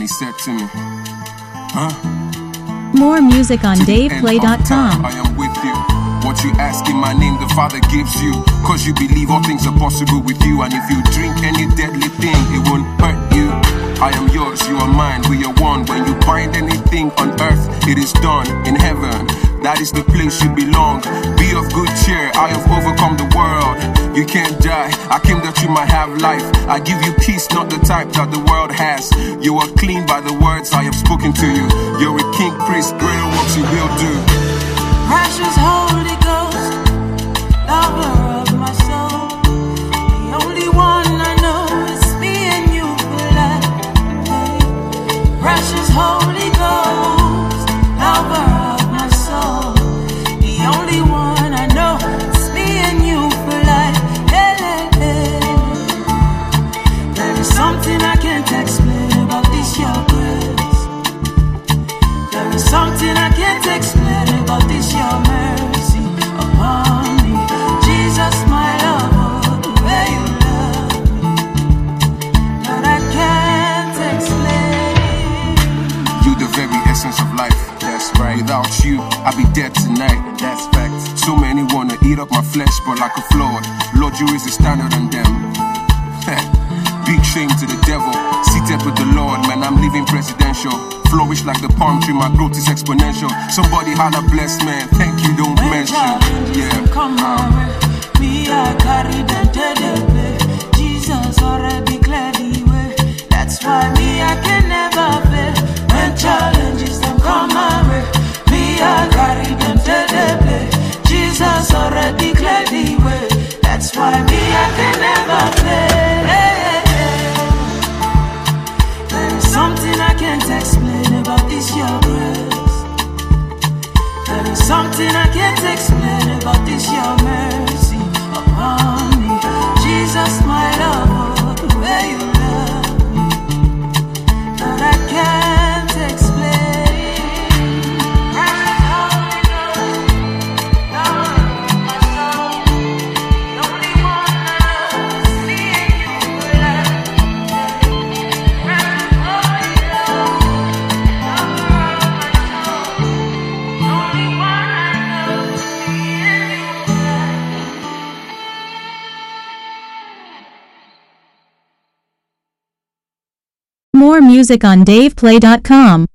he said to me, huh? More music on DavePlay.com. I am with you. What you ask in my name, the Father gives you. Cause you believe all things are possible with you. And if you drink any deadly thing, it won't hurt you. I am yours, you are mine, we are one. When you bind anything on earth, it is done in heaven. That is the place you belong. Be of good cheer, I have overcome the world. You can't die, I came that you might have life. I give you peace, not the type that the world has. You are clean by the words I have spoken to you. You're a king, priest, greater works you will do. Precious Holy Ghost, lover of my soul. The only one I know is me and you for life. Precious Holy Ghost, lover of my soul. The only one I know is me and you for life. There is something I can't explain about this your grace. There is something I can't explain about this your mercy upon me. Jesus, my love, the way you love me, but I can't explain. You the very essence of life. That's right. Without you, I'd be dead tonight. That's fact. So many wanna eat up my flesh, but like a flawed. Lord, you raise the standard on them. Big shame to the devil. Seated with the Lord, man, I'm living presidential. Flourish like the palm tree, my growth is exponential. Somebody holla bless, man. Thank you, don't mention. Yeah. Come on, me I carry the dead. Jesus already cleared the way. That's why me I can never fail. When challenges them come my way, me I carry them dead. Jesus already cleared the way. That's why me I can never fail. There is something I can't explain about this your grace. There is something I can't explain about this your mercy upon me. Jesus, my love, the way you love me, that I can't explain. More music on DavePlay.com.